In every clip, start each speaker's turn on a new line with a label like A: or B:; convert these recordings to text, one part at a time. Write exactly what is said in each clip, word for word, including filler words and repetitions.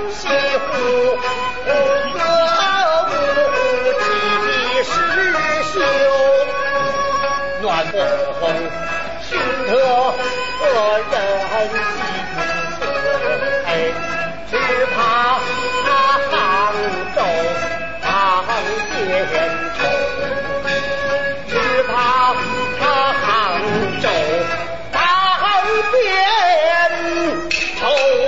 A: 西湖，歌舞几时休？暖风熏得个人心碎，只怕杭州杭边愁，只怕杭州杭边愁。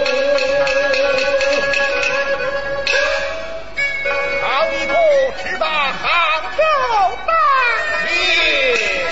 A: 好一头只把杭州大业。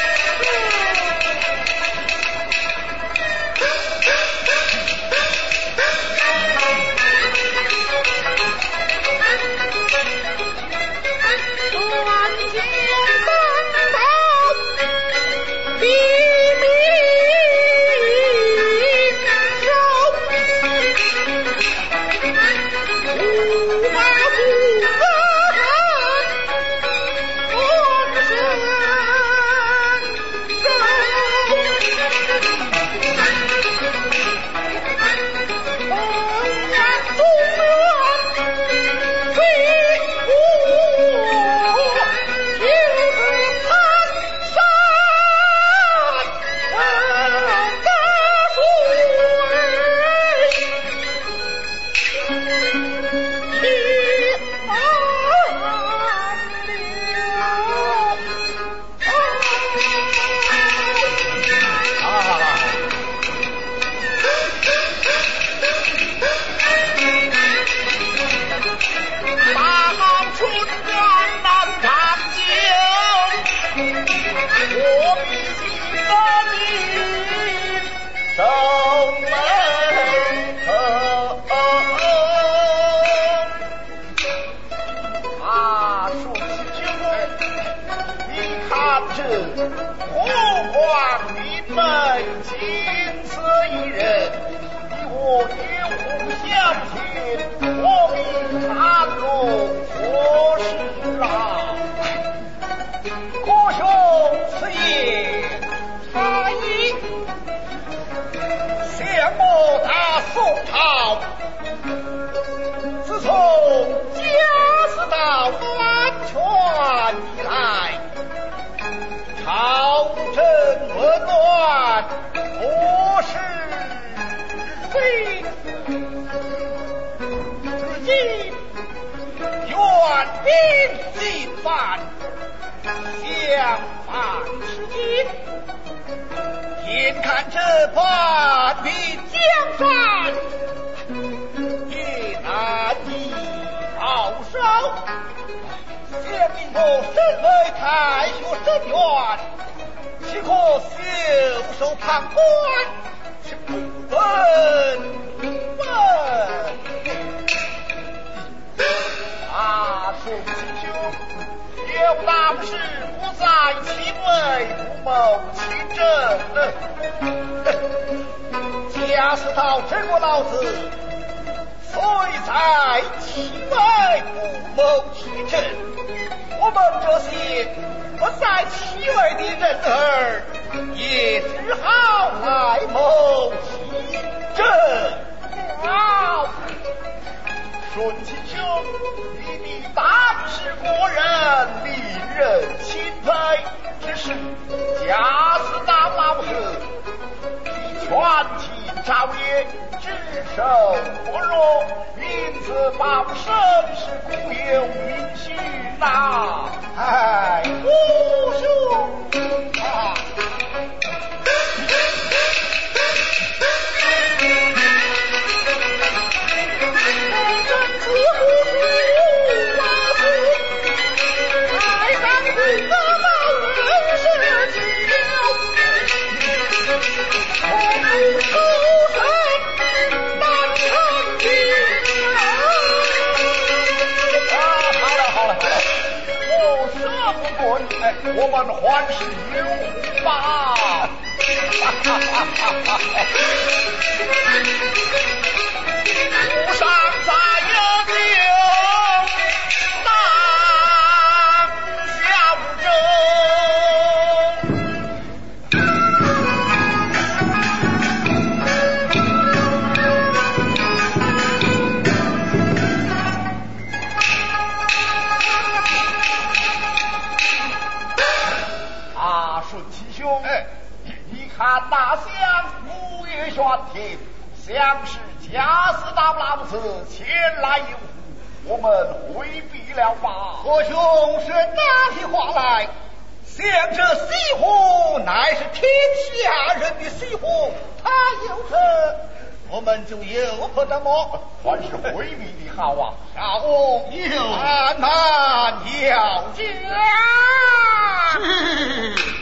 B: 我们还是有吧。路上再有牛当小舟。 宣听，想是贾似道郎子前来应付，我们回避了吧。
A: 何兄是打起话来，想这西湖乃是天下人的西湖，他有责，我们就由不得么？
B: 还是回避的好啊！
A: 少公有安难要讲。
C: 是。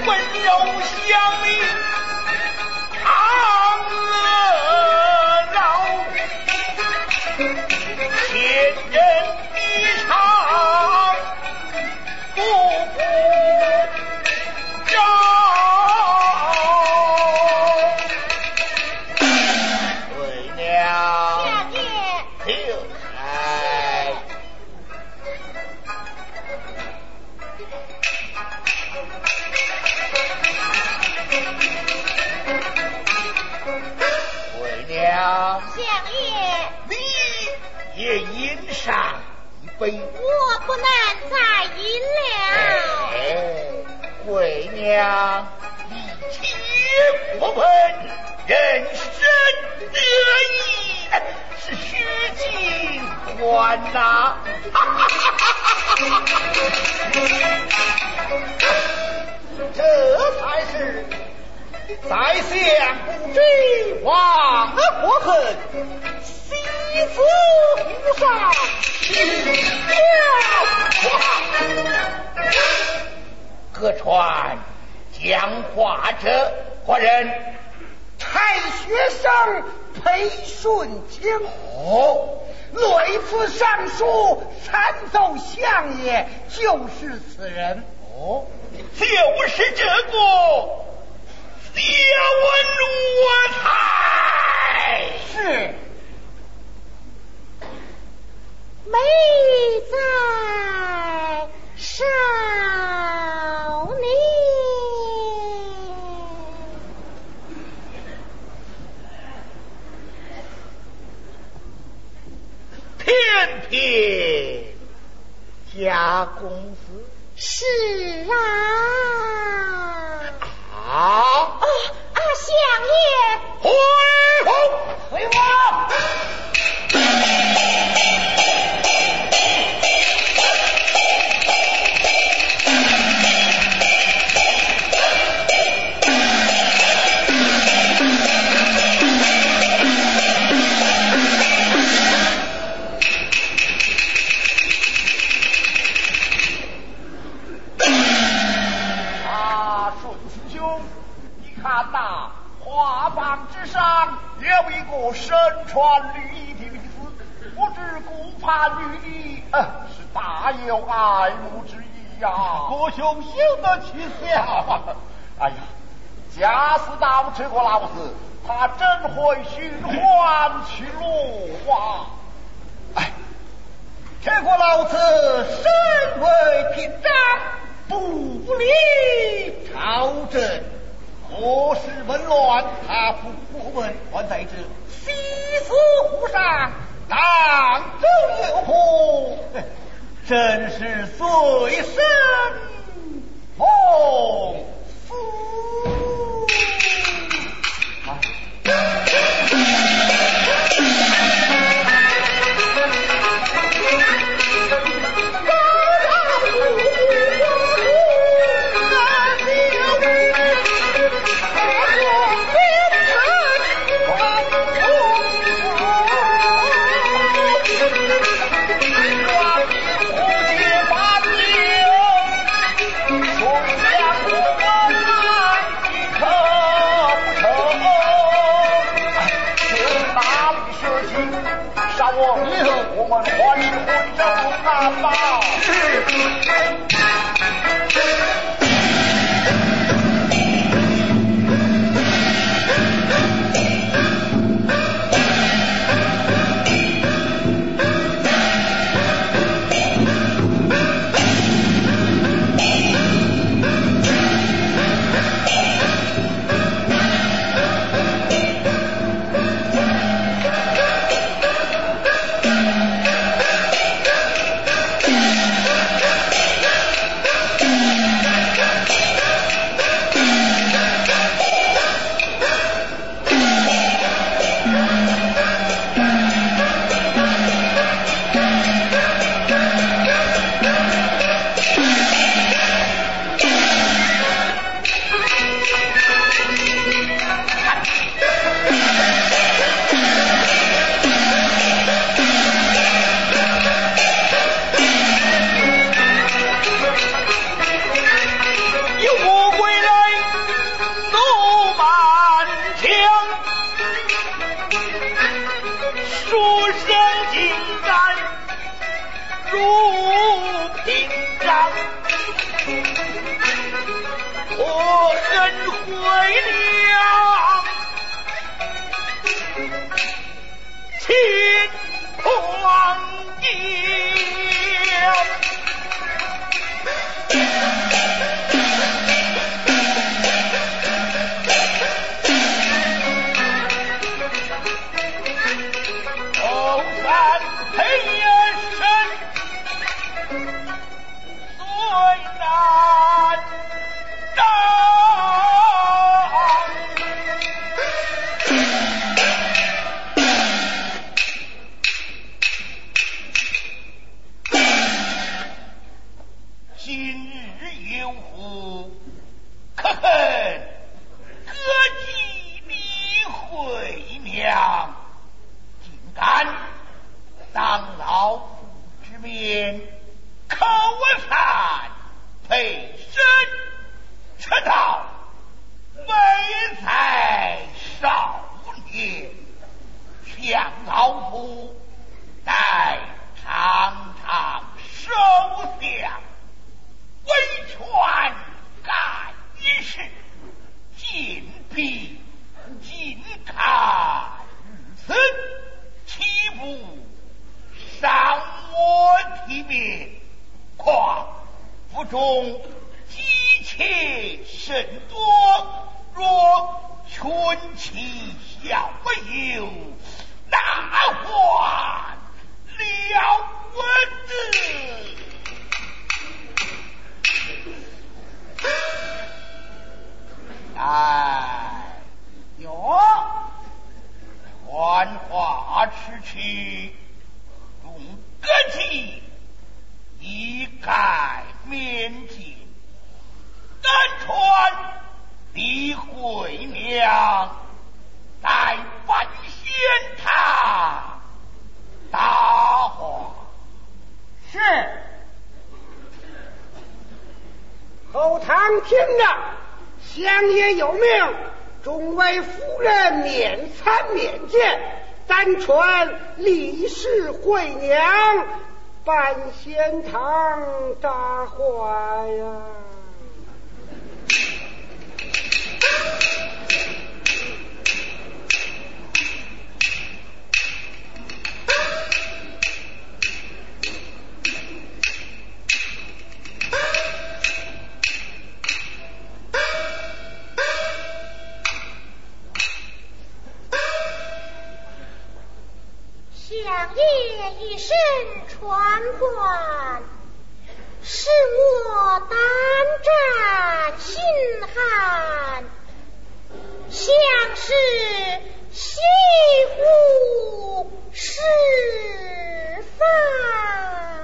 A: 温柔乡里长绕，千人一场不不招。为娘
C: 相爷
A: 听来，为娘
C: 相爷，
A: 你也饮上一杯。
C: 我不能再饮了。
A: 哎，为娘你且过问，人生得意是须尽欢呐。这才是在相不知亡国恨，西子湖上各传讲话者何人？太学生裴顺清。哦，类似上书参奏相爷，就是此人。哦，就是这个谢文我才是。
C: 美在少年。
A: 偏偏家公子。
C: 是啊。
A: 啊
C: 啊啊！相爷，
A: 回府，回府。
B: 看呐，花榜之上有一个身穿绿衣的女子，不知顾盼女衣，呃，是大有爱慕之意呀、啊。
A: 国兄休得取笑。
B: 哎呀，假使到这个老子，他真会寻欢去路啊！
A: 哎，这个老子身为平章，不理朝政。何时紊乱？他不过问，还在这西斯湖上当中有虎，真是随身风思。啊
B: 我况府中积妾甚多，若群妻小友，哪还了得？哎哟，幻化痴痴，众歌妓一概免见，单传李慧娘在半仙堂答话。
A: 是。后堂听着，乡野有命，众位夫人免参免见，单传李氏慧娘半仙堂答话呀。
C: 乡野一声传唤，使我胆战心寒，像是西湖十方。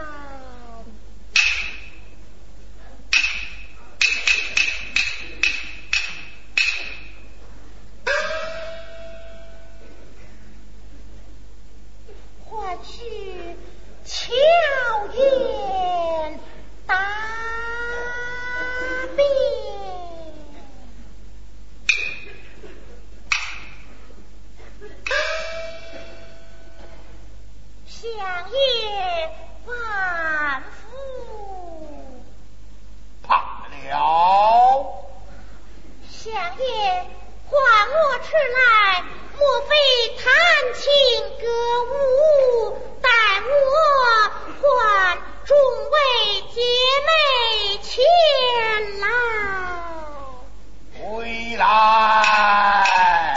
C: 或去巧言答辩，乡野反复
B: 怕了。
C: 乡野唤我出来，莫非弹琴歌舞，待我唤众位姐妹前来。
B: 回来。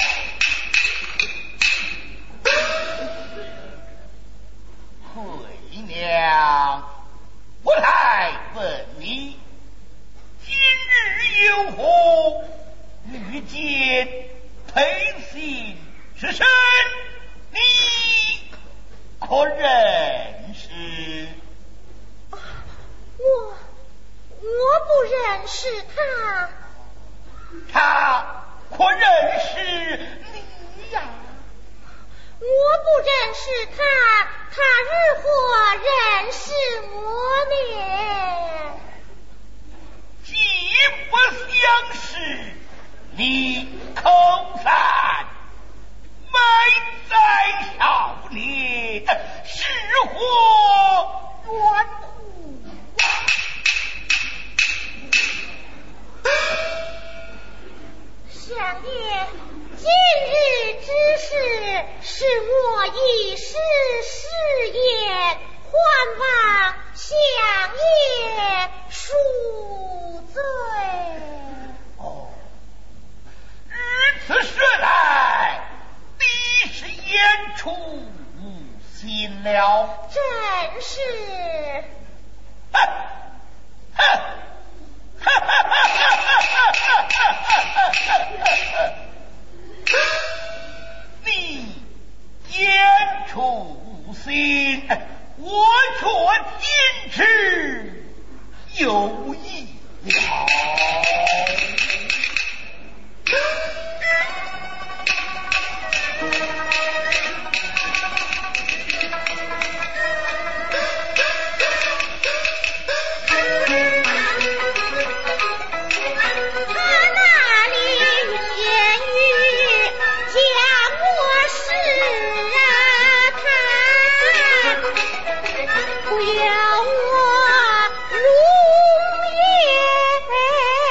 B: 慧娘，我来问你，今日有何遇见裴信是谁？你可认识？
C: 我我不认识他。
B: 他可认识你呀？
C: 我不认识他，他如何认识我呢？
B: 既不相识，你口散，埋在少年，是何缘故？
C: 乡野今日之事，是我一时失言，还望乡野恕罪。
B: 哦，如此说来，你是言出无心了。
C: 真是。
B: 哼哼哈哈哈哈哈哈！你言出无心，我却听之有意了。
C: 不要我容颜。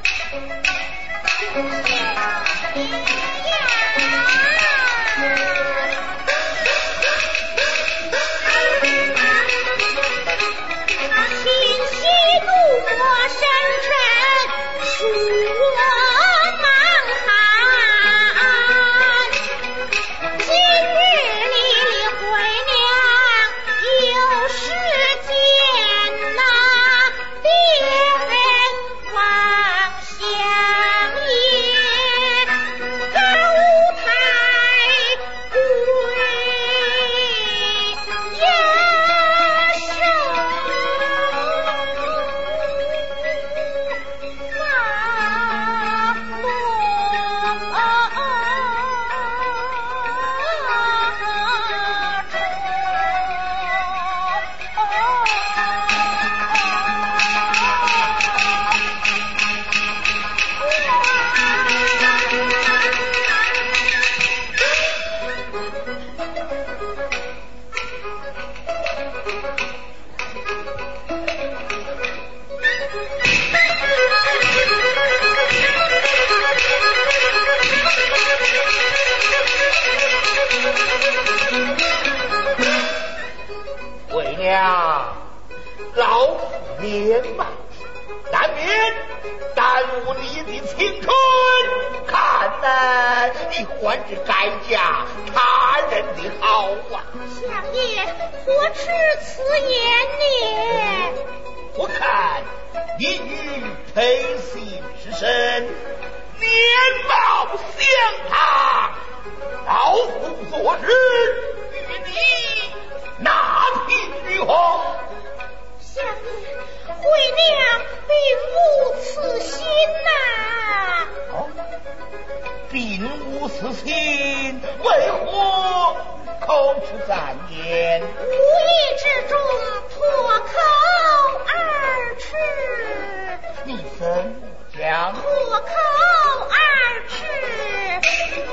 A: 为娘，老夫年迈，难免耽误你的青春。看来你还是改嫁他人的好啊！
C: 相爷何出此言呢？
A: 我看你与裴姓之身年貌相仿，老夫昨日与你哪匹女红？
C: 相爷，回娘并无此心呐、
A: 哦，并无此心，为何口出赞言？
C: 无意之中脱口而出。
A: 你怎么讲？
C: 脱口而出。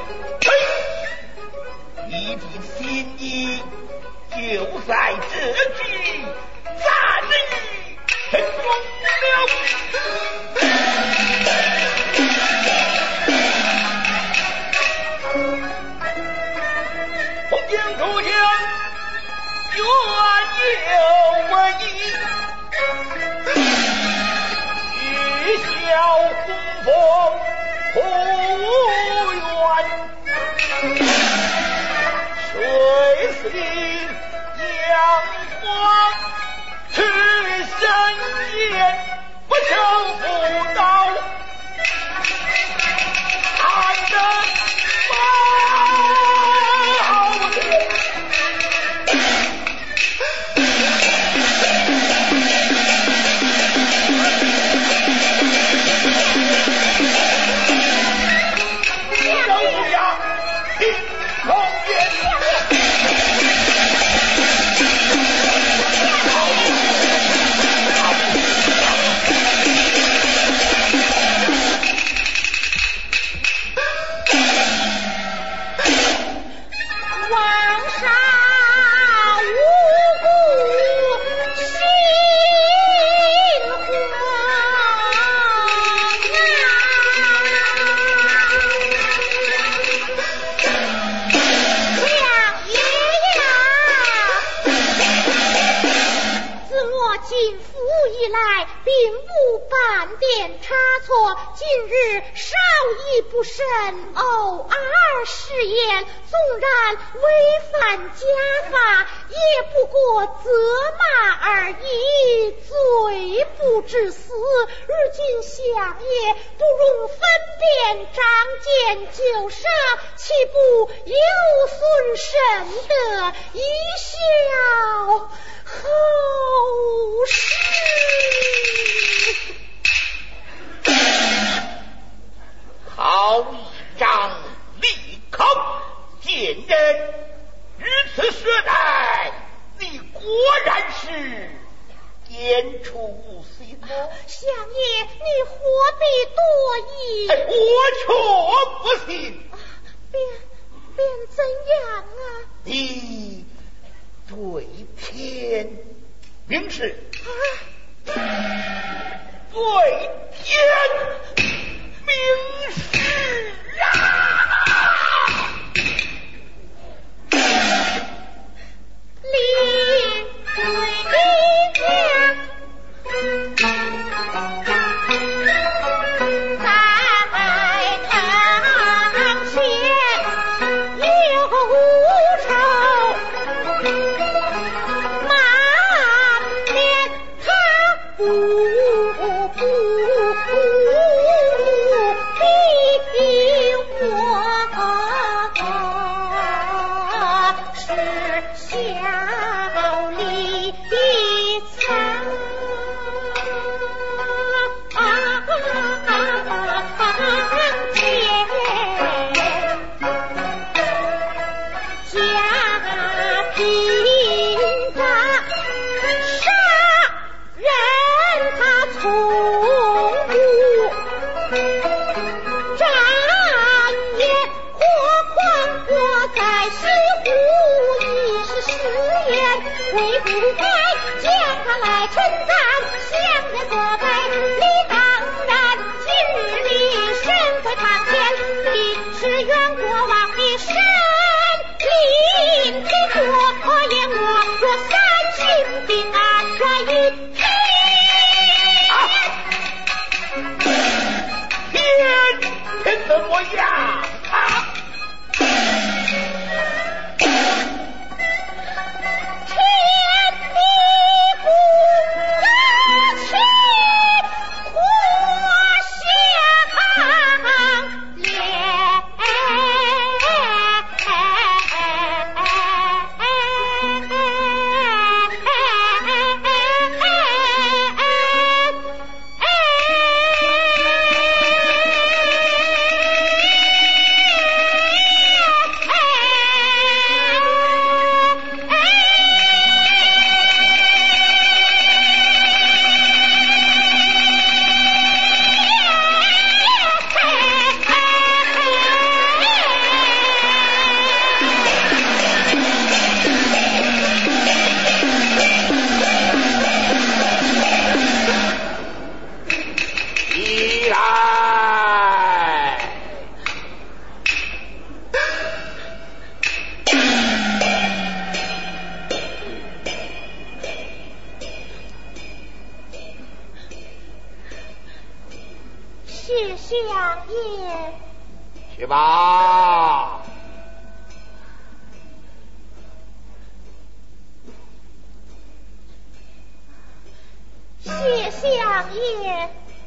A: 嘿，你的心意就在这句赞语中了。红将出将，原有为义，玉箫红枫不远，水死杨花去山间，不求不到，看得今日稍一不慎，偶尔失言，纵然违反家法，也不过责骂而已，罪不至死。如今相爷不容分辨，仗剑就杀，岂不有损神德，一笑后事？ 好一张利口贱人，如此说来，你果然是言出无心啊！
C: 相爷，你何必多疑？
A: 哎，我却不信。
C: 便便怎样啊？
A: 你对天明示，
C: 啊，
A: 对天。
C: 为不该将他来称赞，向人作拜，理当然。今日里身在堂前，你是原国王的神灵，给我言我若三心平安在一天。
A: 天天怎么样啊？
C: 谢相爷，
A: 去吧。
C: 谢相爷。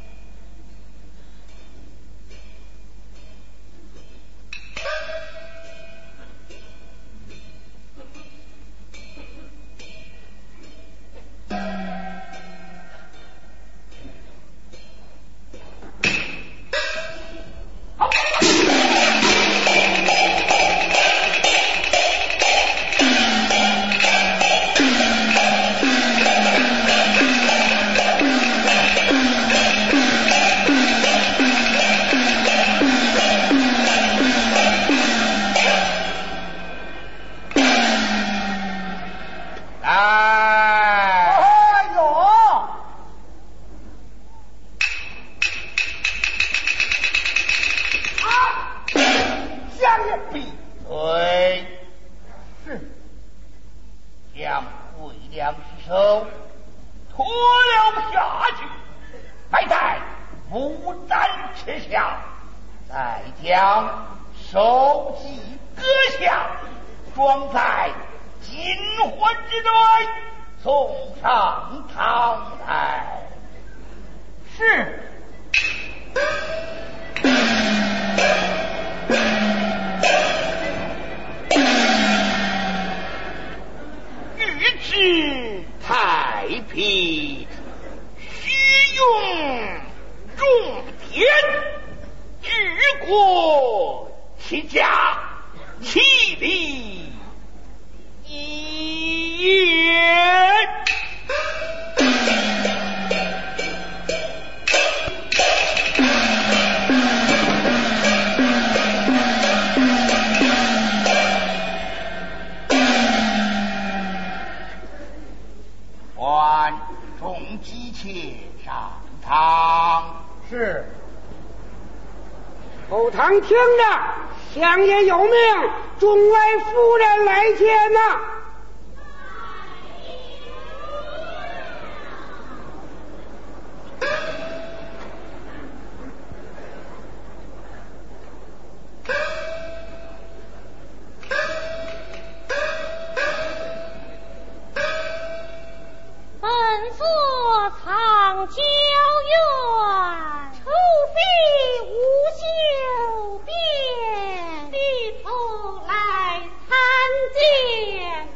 D: 后堂听着，相爷有命，众位夫人来见呐、啊。
C: 本座藏娇怨，除非无修边，低头来参见。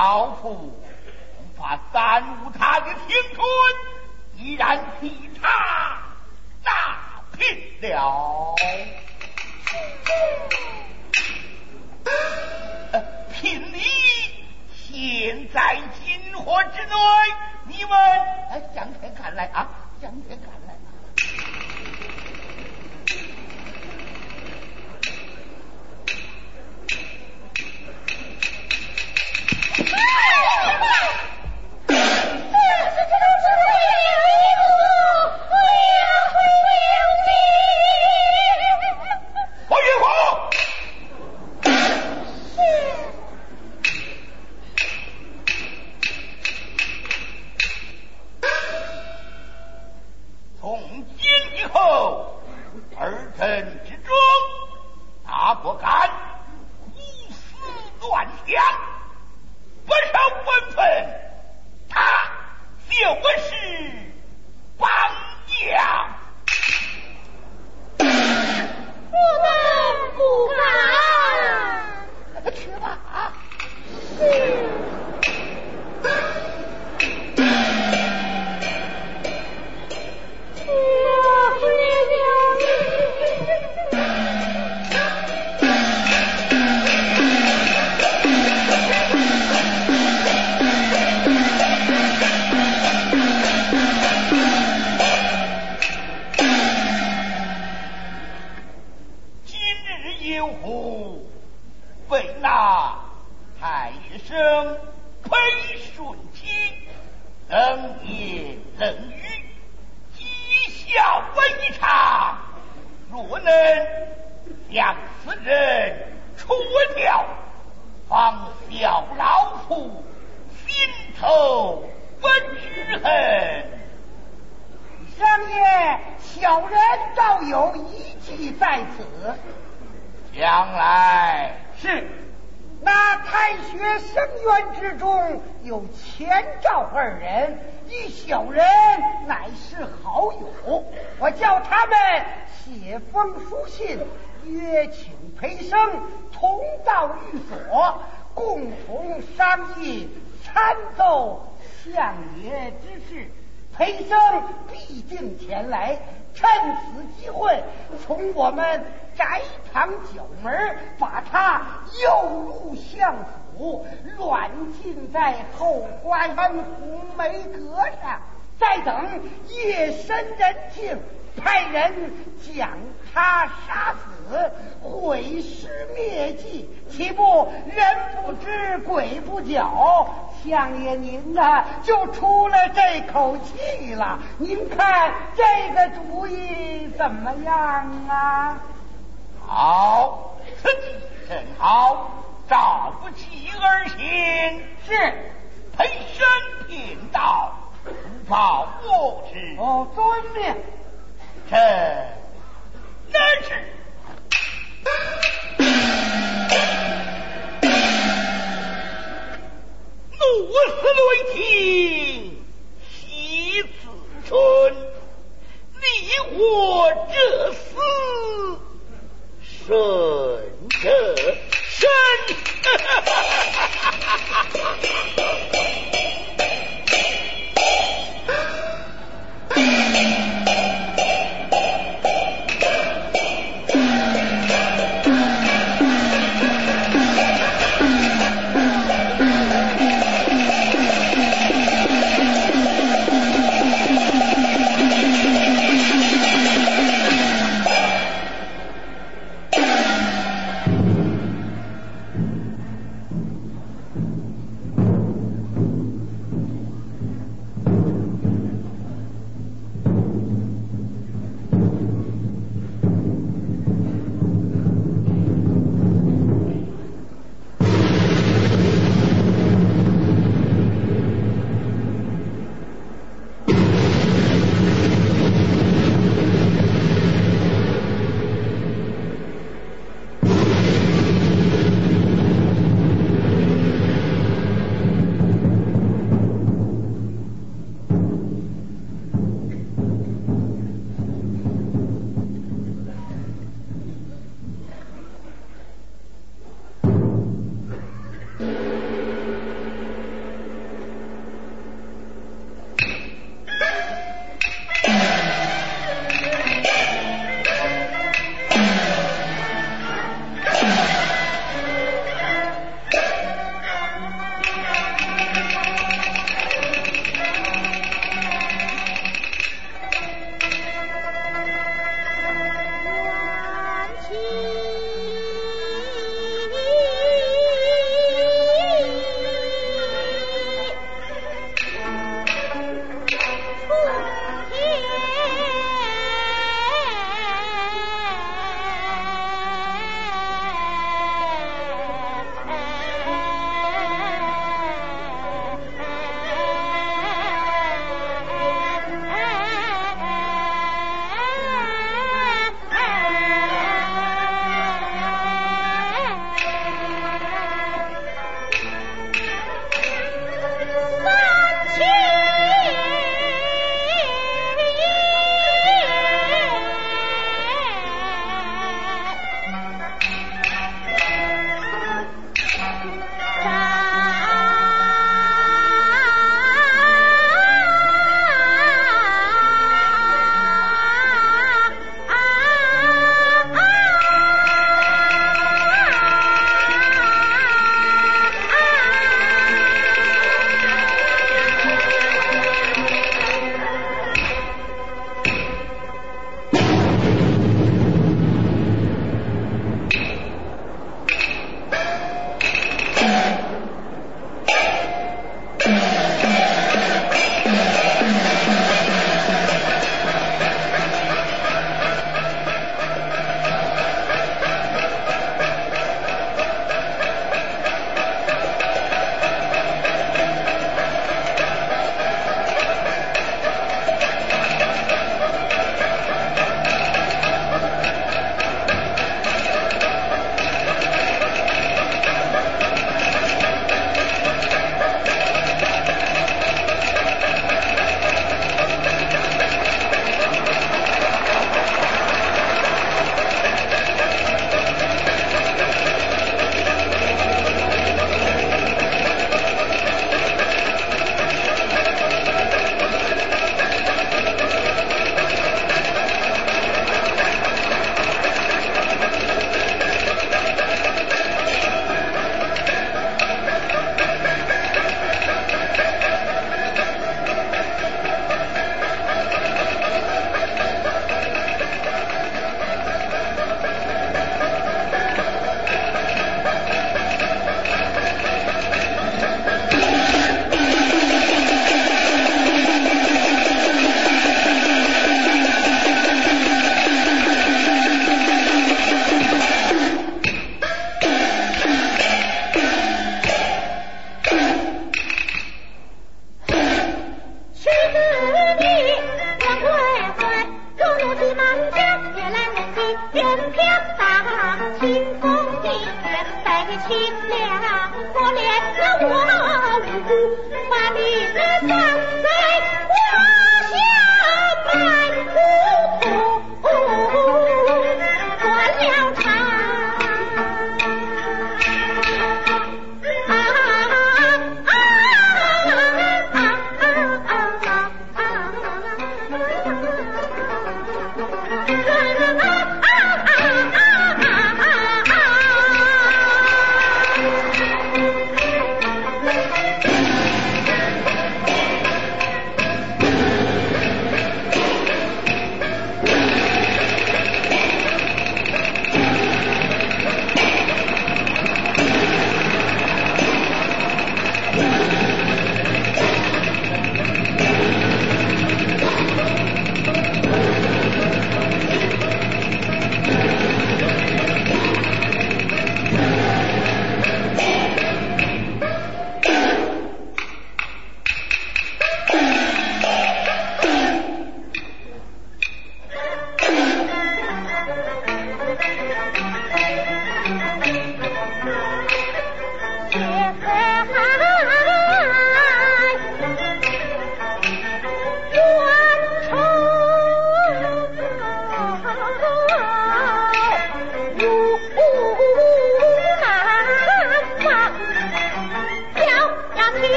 B: 老夫恐怕耽误他的天尊，依然替他打拼了。呃、聘礼现在金货之内，你们哎向前看来啊，向前看来。
A: 书信约请裴生同到寓所，共同商议参奏相爷之事。裴生必定前来，趁此机会从我们宅堂角门把他诱入相府，软禁在后花园红梅阁上，再等夜深人静，派人将他杀死，毁尸灭迹，岂不人不知鬼不觉？相爷您呢就出了这口气了，您看这个主意怎么样啊？
B: 好，此计甚好，照不其而行。
A: 是，
B: 裴生贫道不报我知。
A: 哦，遵命。
B: 这那是怒死雷霆喜子春，离我这厮顺着身。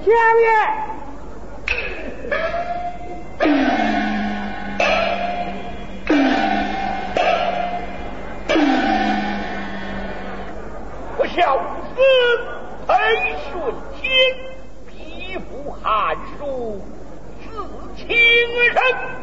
D: 相爷。
B: 我小子裴顺清，匹夫寒暑，自情人。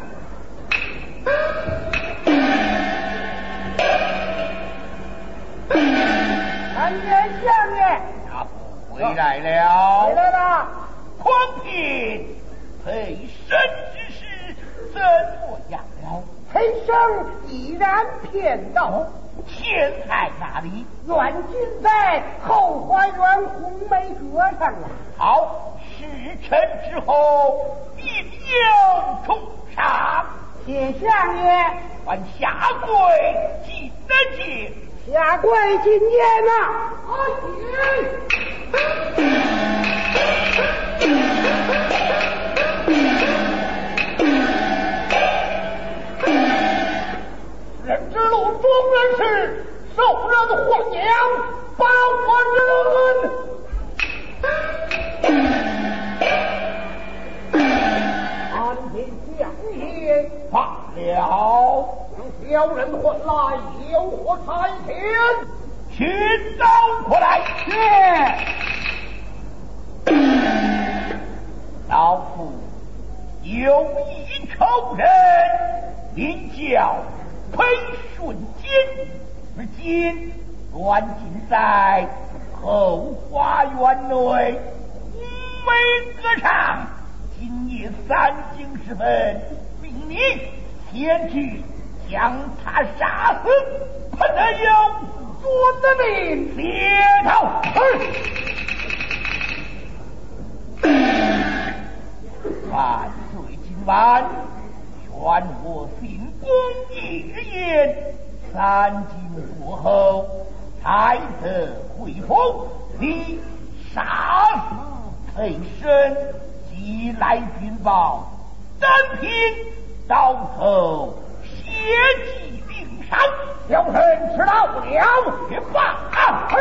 D: 参见相爷。
B: 阿父回来了。
D: 回来了。
B: 况凭裴生之事怎么样了？
D: 裴生已然骗到。
B: 钱在哪里？
D: 远近在后花园红梅阁上了。
B: 好，时辰之后定要重赏。
D: 谢相爷。
B: 还下跪进得去。
D: 下跪进言呐。
B: 阿人之路中人士，受人豢养，报我人。安天相爷罢了，将小人唤来，有何差遣？请刀过来。
D: 是。
B: 老夫有一仇人，名叫裴顺金，如今软禁在后花园内红梅阁上。今夜三更时分，命你前去将他杀死，不得有我的命猎头。万岁！今晚劝我行宫夜宴，三更过后才得回府。你杀死裴生，即来禀报，单凭刀头血迹领赏，小人知道了。别罢啊！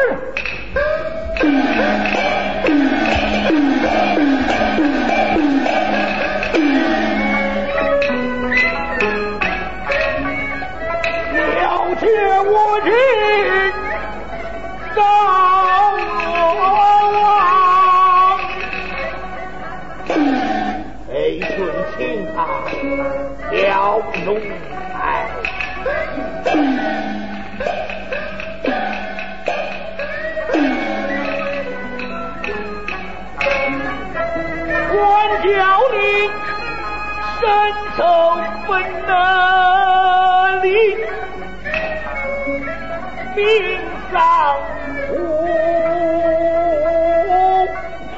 B: 了解我人高王，裴顺清他小奴才，官教你身受分能力，命丧无常。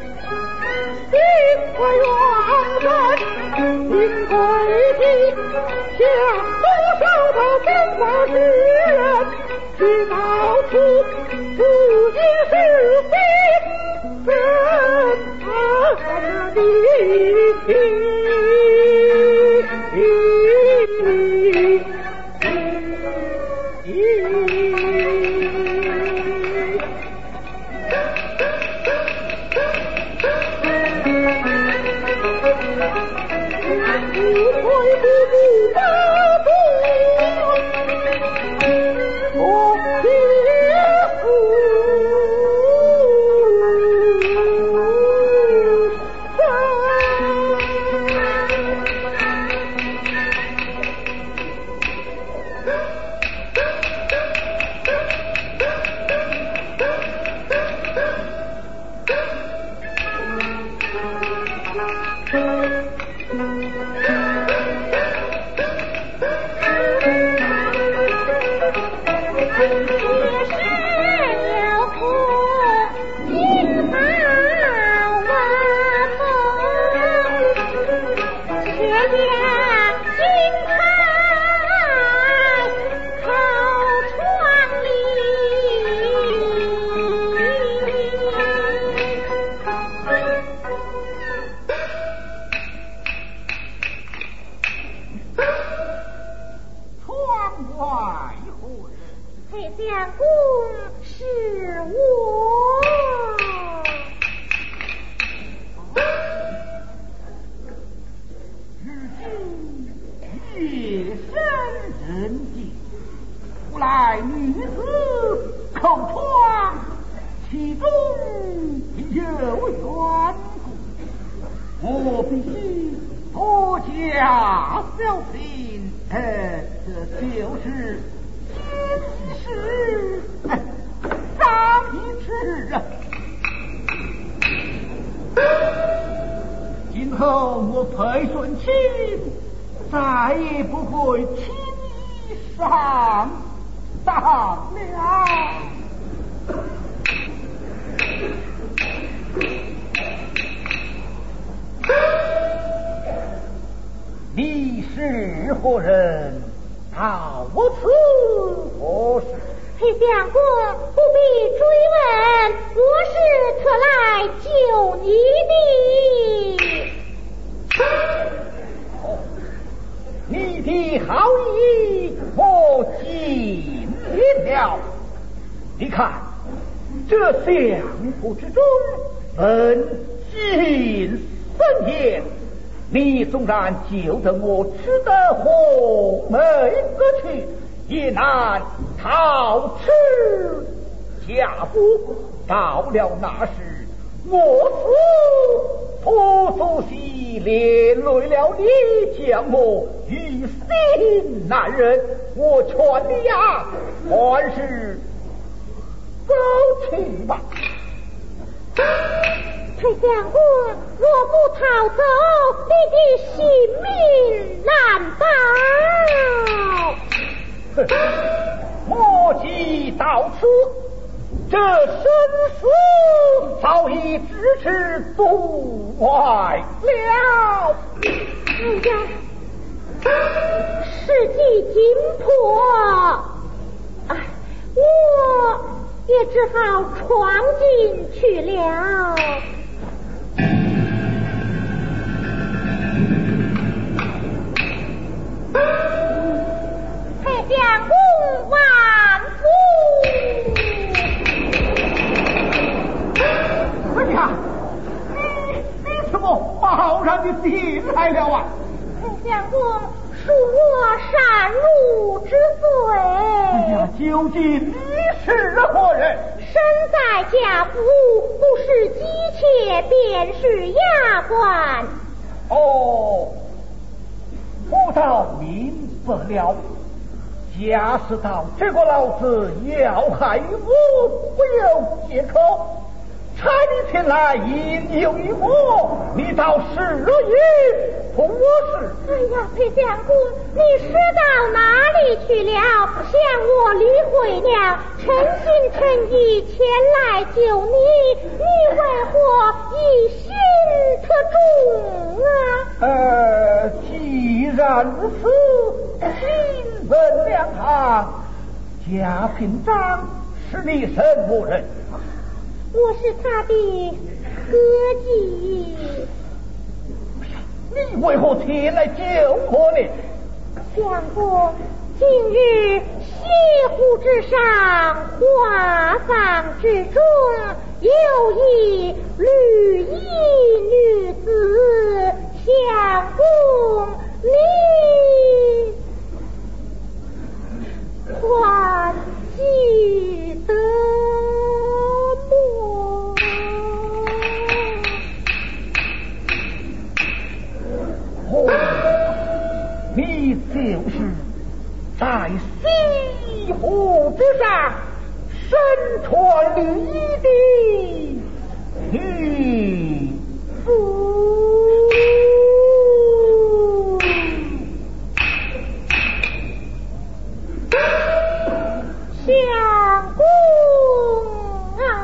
C: 我愿人，因为的。
D: 世人知道此不应是非真啊的。
B: 你是何人？到我此何事？
C: 裴相公不必追问，我是特来救你的。
B: 哦，你的好意我尽了。你看，这相府之中本尽森严，你纵然救得我吃得红梅而去，也难逃吃家父。到了那时，我死婆祖熙连累了你，将我于心难忍。我劝你呀，还是走去吧。
C: 裴相公，若不逃走，你的性命难保。
B: 哼，莫急到此，这生死早已咫尺度外了。
C: 哎呀，世纪紧迫，哎，我也只好闯进去了。裴相公万福！
B: 哎呀，你你怎么贸然的进来了啊？
C: 裴相公，恕我擅入之罪。
B: 哎呀，究竟你是何人？
C: 身在家府，不是姬妾便是丫鬟。
B: 哦，我倒明白了。假使到这个老子要害我，不有借口，差你前来引诱于我，你倒是也同我是。
C: 哎呀，裴相公，你是到哪里去了？向我理会了，诚心诚意前来救你，你为何疑心特重啊？
B: 呃，既然如此，请问两行贾平章是你什么人啊？
C: 我是他的歌姬。
B: 你为何前来救我呢？
C: 相公，近日西湖之上花房之中有一绿衣女子，相公你还记得么？
B: 哦，你就是在西湖之上身穿绿衣的女子。
C: 相公啊，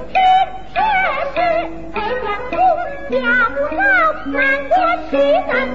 C: 南国西南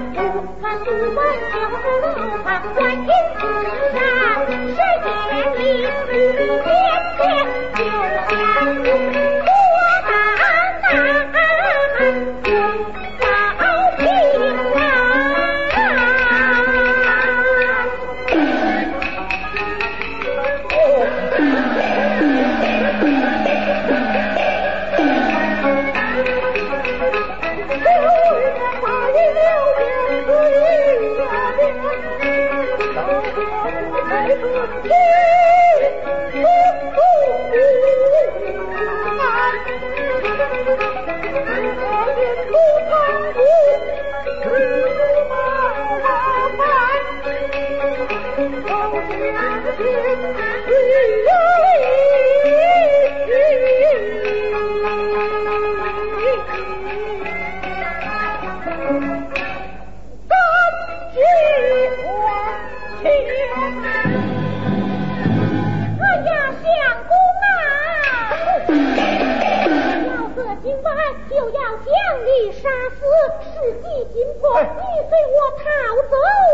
C: 就要将你杀死，事迹紧迫，你随我逃走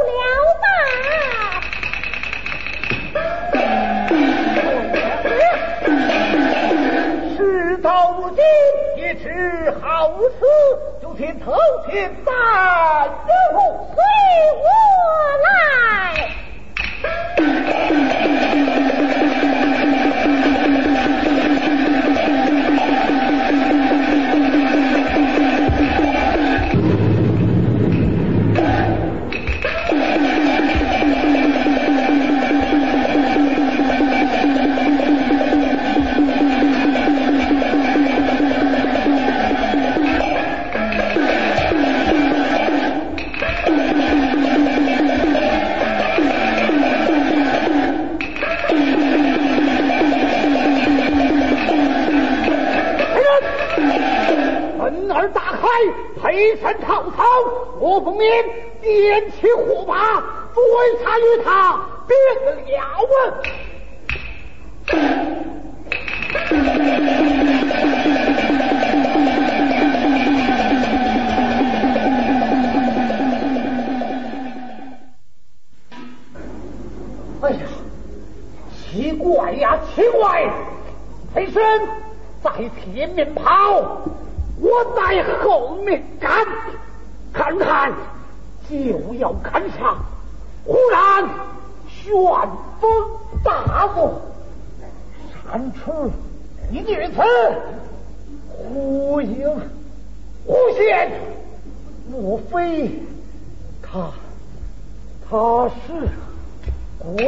C: 了吧。
B: 事到如今，也只好如此，就请头前担任务，
C: 随我来。
B: 陪臣逃走，我奉命点起火把，追查与他变了哎呀，奇怪呀，奇怪！裴生在前面跑，我在后面赶，看看就要赶上，忽然旋风大作，闪出一女子，忽隐忽现，莫非他他是鬼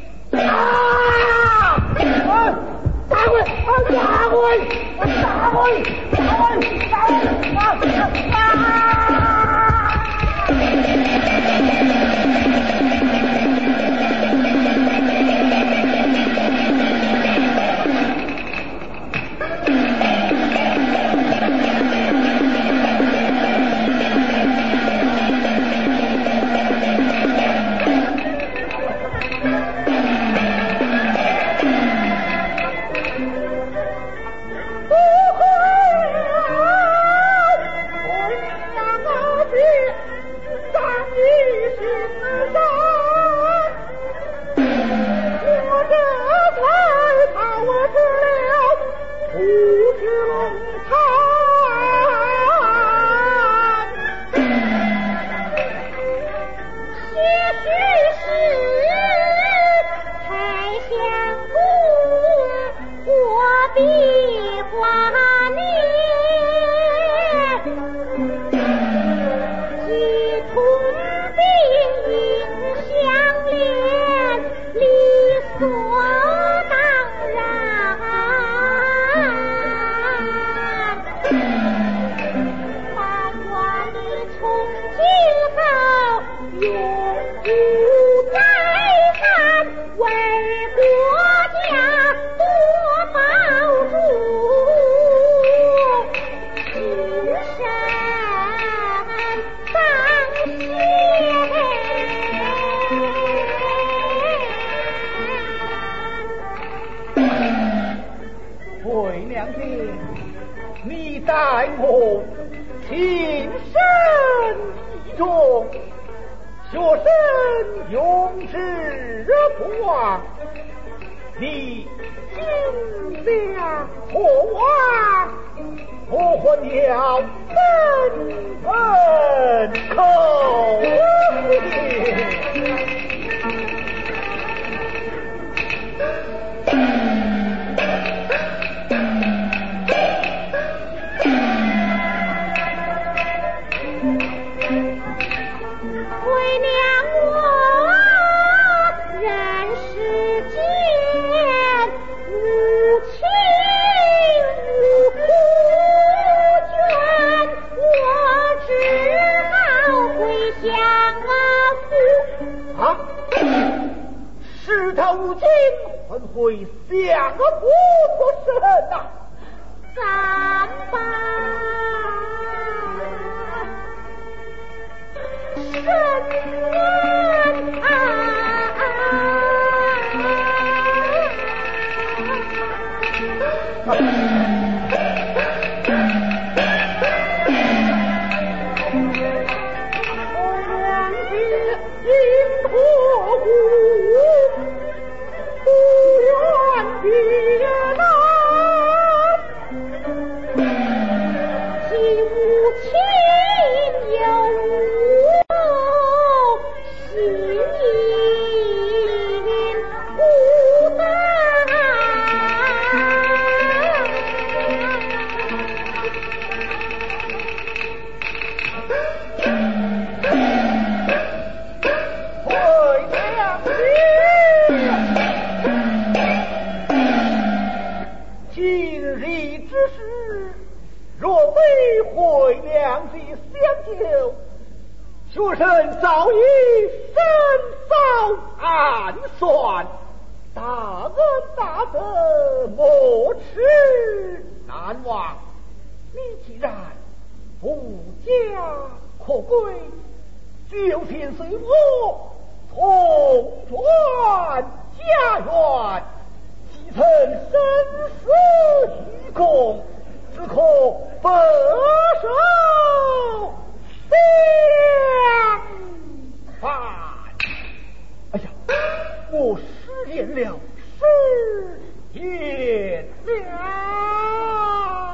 B: 啊！大鬼啊！大鬼！大鬼！大鬼！大鬼！啊啊！ 是若非会两地相救，学生早已深遭暗算，大恩大德莫齿难忘。你既然不家可归，就请随我同转家园，继承生死与共，只可不受相犯。哎呀，我失言了，失言了。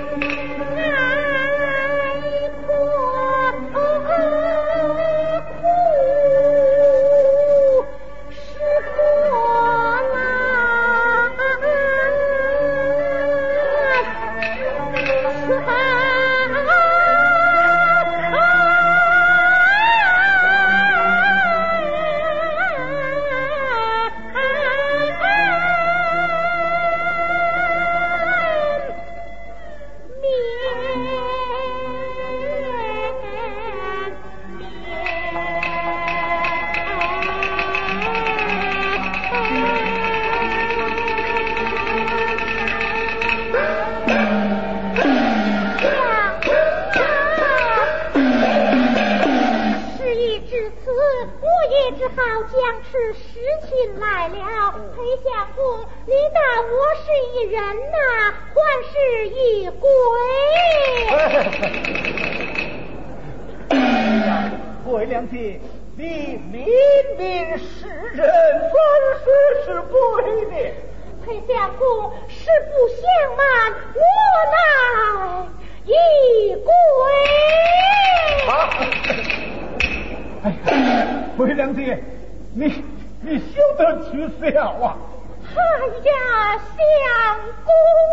C: 爱也只好将持实情来了。裴相公，你当我是一人呐，还是一鬼？
B: 桂良姐，你明明是人，反说是鬼的。
C: 裴相公，实不相瞒，我乃一鬼。
B: 啊！哎呀，桂良姐，你你休得取笑啊！
C: 哎呀，相公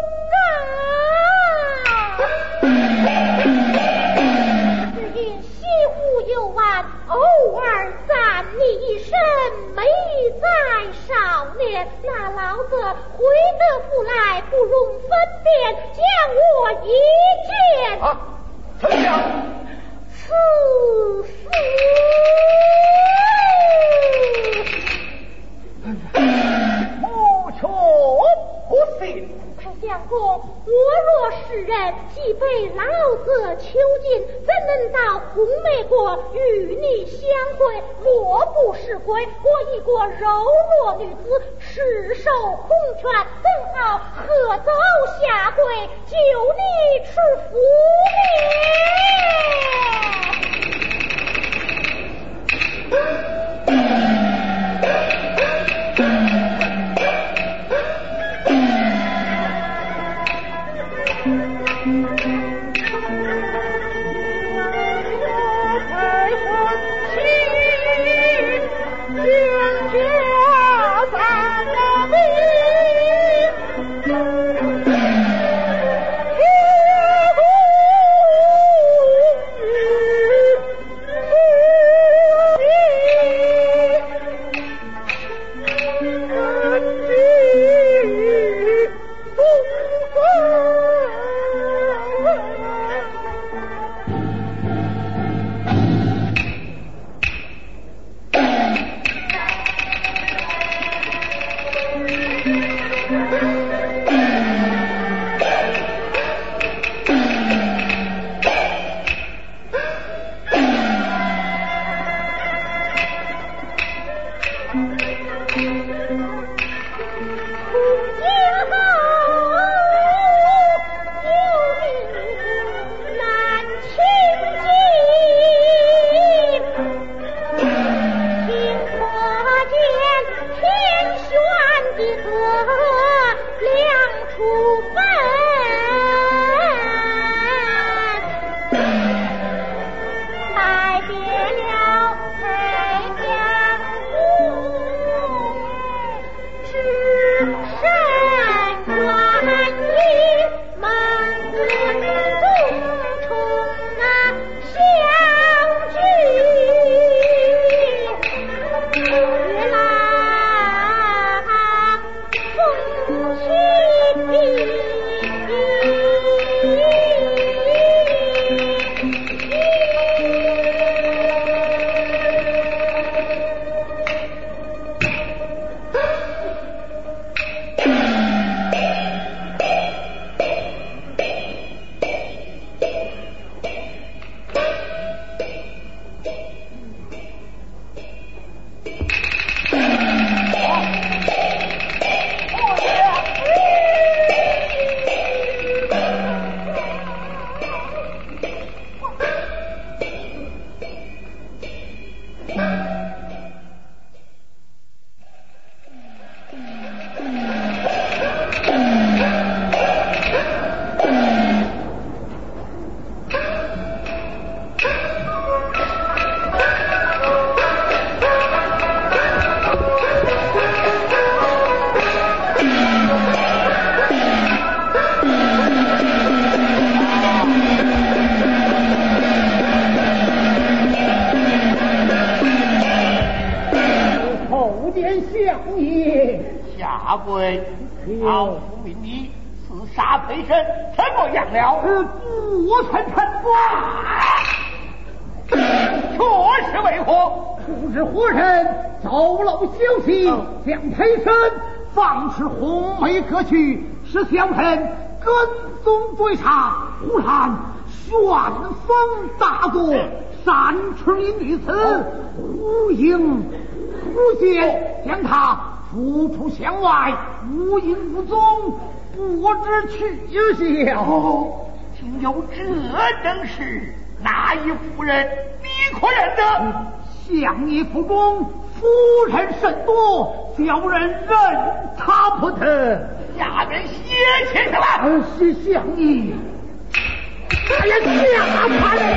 C: 啊！只因西湖游玩，偶尔赞你一声美哉少年，那老子回得府来，不容分辨，将我一剑
B: 啊！丞相，
C: 赐死。
B: 无求不信。
C: 裴相公，我若是人，既被老子囚禁，怎能到红梅国与你相会？若不是鬼，我一个柔弱女子，赤手空拳，怎好喝走下跪，救你出府命？
B: 下跪，老夫命你刺杀裴神，怎么样了？
D: 呃，不臣臣
B: 不，确实为何？
D: 不知何人走漏消息，将裴神放至红梅阁去，使小人跟踪追查，忽然旋风大作，闪出一女子，呼应诬陷，将他逐出乡外，无影无踪，不知去向。
A: 哦，竟有这等事，哪一夫人你可认得？
D: 相爷府中夫人甚多，叫人认他不得。
A: 下人写起上来。
D: 是相爷。哎呀，下他人！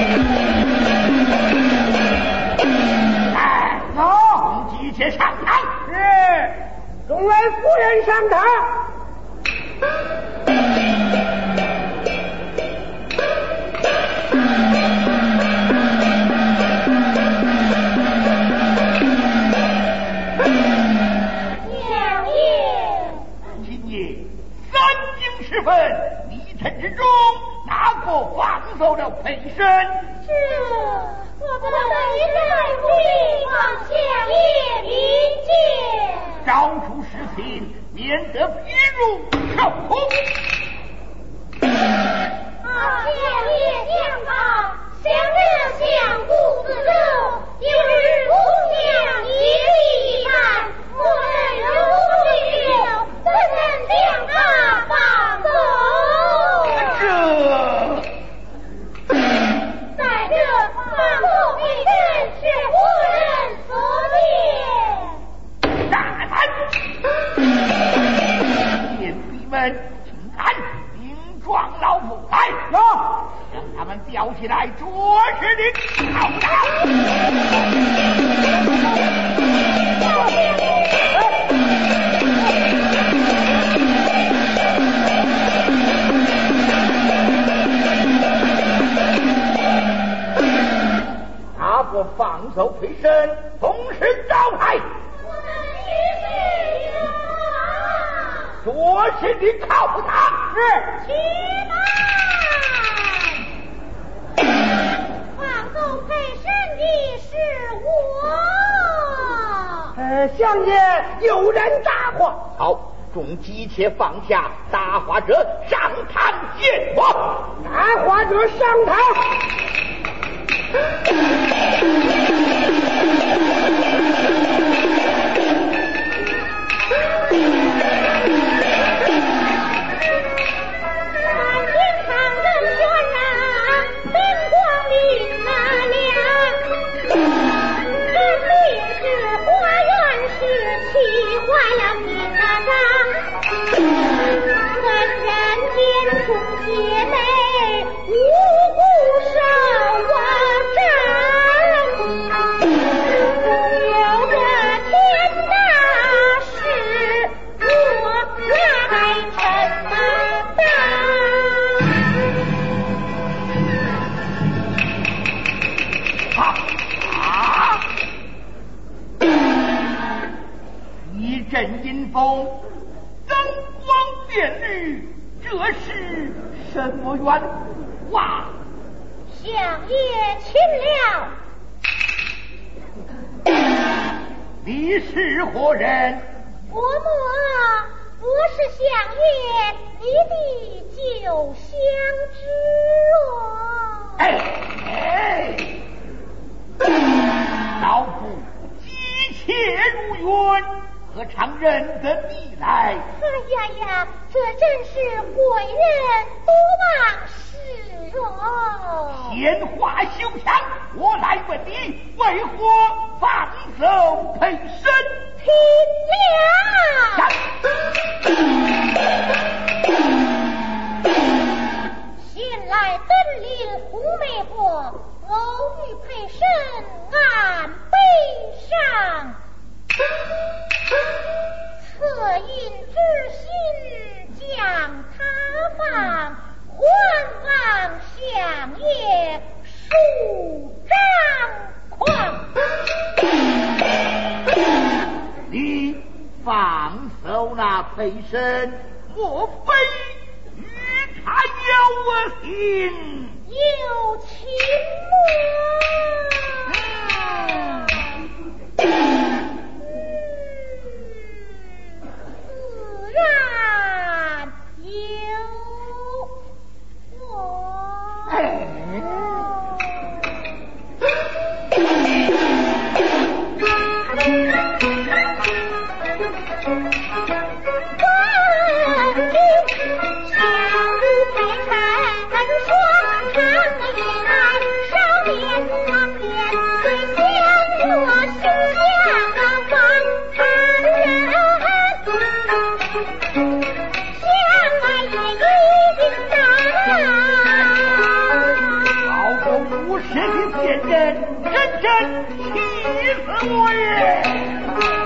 A: 来，走，急切上堂。
D: 是，众位夫人上堂。
C: 相爷，
A: 今夜三更时分，迷尘之中，哪个放走了裴生？
C: 这我不能在不必往相爷临见。
A: 招出实情，免得披入受苦。
C: 啊，相爷讲道，相者相顾自柔，有日同相一礼一谈，莫人如对流，怎能将他放走？
A: 这
C: 在这放走裴人是何人所见？
A: 大胆！贱婢们，请看，名状老夫来，
D: 有，
A: 将他们吊起来，着实的拷打。他不放走裴生，同时招牌，
C: 我们于是有
A: 着实的拷打。
C: 起来！放走裴生的是我。
D: 呃，相爷有人答话。
A: 好，众急切放下，答话者上堂见我。
D: 答话者上堂。
C: 满天堂人喧嚷，灯光琳那亮。这里是花园是气坏了你那张。人人间出姐妹，无故守我站。有这天大事，我来承担。
A: 啊！一阵阴风，灯光变绿，这是什么缘哇？
C: 相爷请了。
A: 你是何人？
C: 嬷嬷，我是相爷，你的旧相知哦。
A: 哎哎，老夫急切如云，何尝认得你来？
C: 哎呀呀，这真是贵人多忘事哦。
A: 闲话休讲，我来问你，为何放走裴生？
C: 听了。先来登临红梅国，偶遇裴生按碑上，恻隐之心将他放，还望相爷恕张狂。
A: 你放手那裴生，莫非与他有情？
C: 有情
A: 嗯
C: 自然有我。
A: 哎
C: 哎
B: 真气死我也！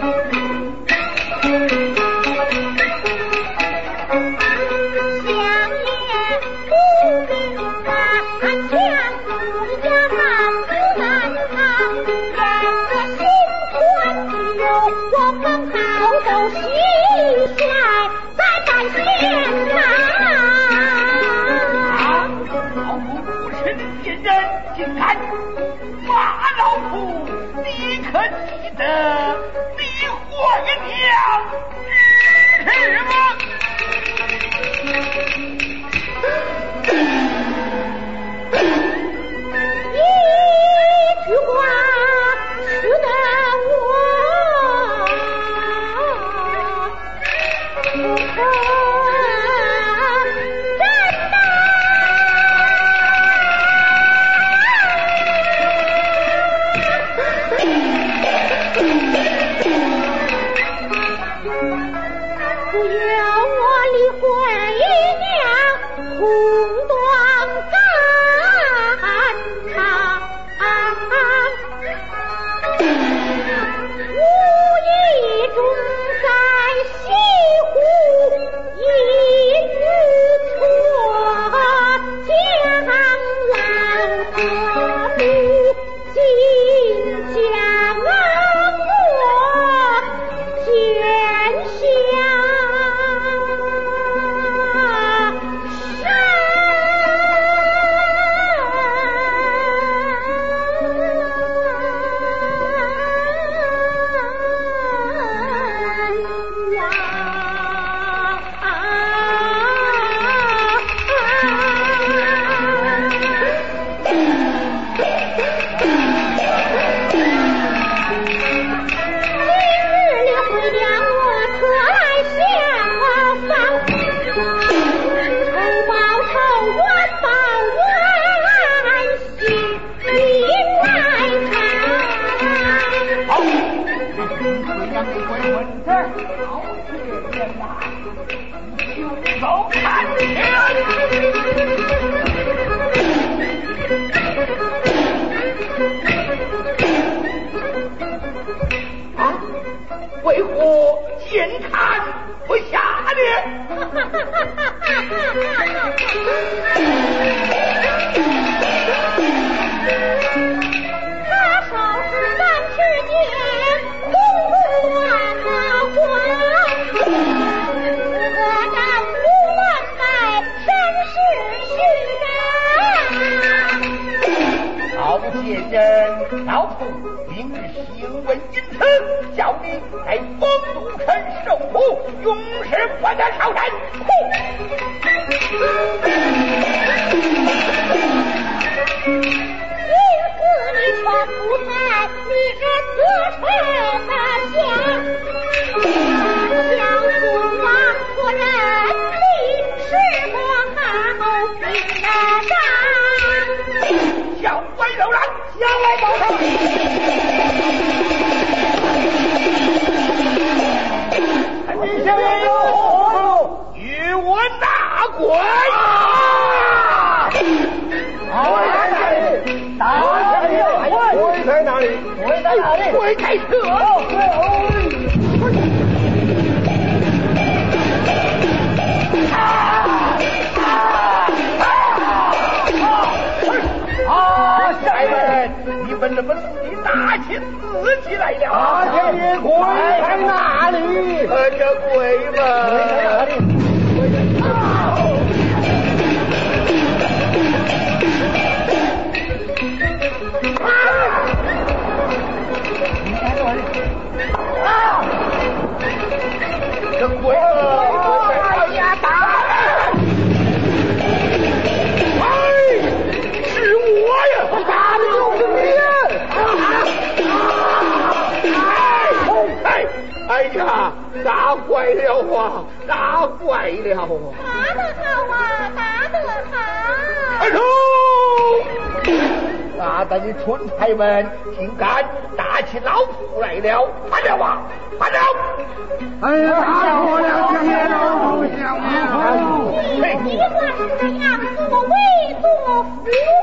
B: 竟敢骂老夫，你可记得你坏娘之事吗？
C: 一句话使得我不可为何见看不下呢？ 他少是三尺剑，空空乱的话，何战无万代，身世虚然。
B: 老见人，老夫明日行文因此，叫你在丰都城受苦，永世不得超然。
C: 因此你全不在你这自称的下，想父王夫人你是个好心的上，
B: 小歪柔然，小歪宝头。你小歪柔，与我打滚！
D: 跪在哪里？跪在哪里？跪在哪里？
B: 跪在这！啊！下人，你们怎么自己拿起自己来了？
D: 大前爷跪在哪里？
B: 呃，这跪嘛，
D: 跪在哪里？跪在哪里？
B: 啊！这鬼子哎呀，打人！哎，是我呀！
D: 打的就是你！
B: 哎哎呀，打坏了啊！打坏了啊！
C: 打得好啊，打得好！
B: 二叔。大胆的蠢材们，竟敢打起老夫来了！反了啊！反了！
D: 哎呀，打错了，相爷老夫，相爷老夫！
C: 你这是这样子，我为作福。